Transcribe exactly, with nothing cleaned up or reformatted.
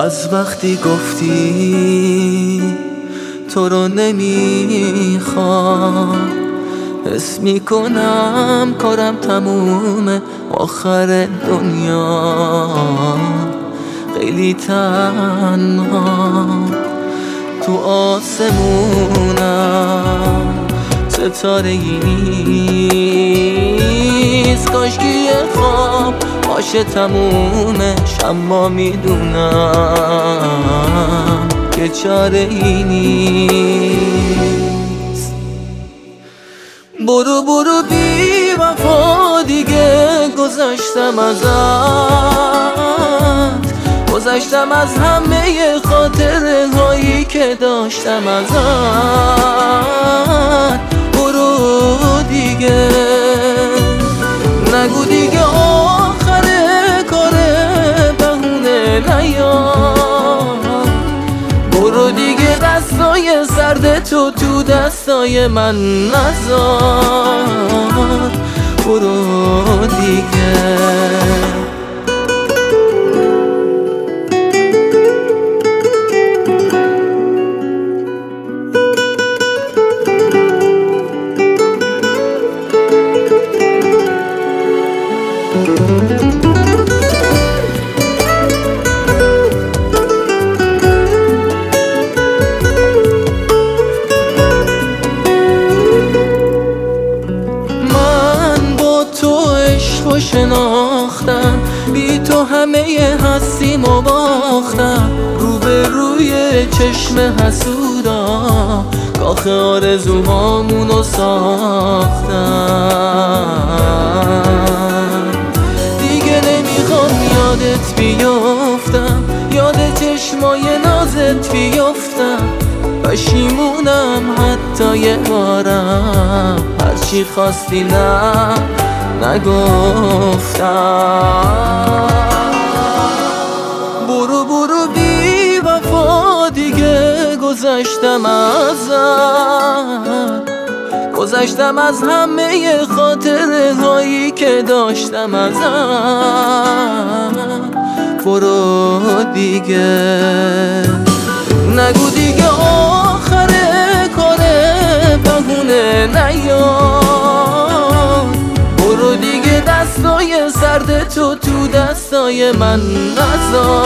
از وقتی گفتی تو رو نمیخوام، حس میکنم کارم تمومه، آخر دنیا خیلی تنها تو آسمونم. ستاره ایست کاشکی یه خواب باشه تمومش، اما میدونم که چاره ای نیست. برو برو بی وفا دیگه، گذشتم ازت، گذشتم از همه خاطره هایی که داشتم ازت. برو دیگه، نگو دیگه آخر کاره، بهونه نیار. برو دیگه دستای سرد تو تو دستای من نذار. برو دیگه. من با تو عشق و شناختم، بی تو همه هستیم و باختم. رو به روی چشم حسودا کاخ آرزوهامونو ساختم. دیگه نمیخوام یادت بیافتم، یاد چشمای نازت بیافتم. پشیمونم حتی یه بارم، هرچی خواستی نه نگفتم. برو برو بی وفا دیگه، گذشتم ازت، گذشتم از همه خاطره هایی که داشتم ازت. برو دیگه، نگو دیگه آخر کاره، بهونه نیار. برو دیگه دستای سرد تو تو دستای من نذار.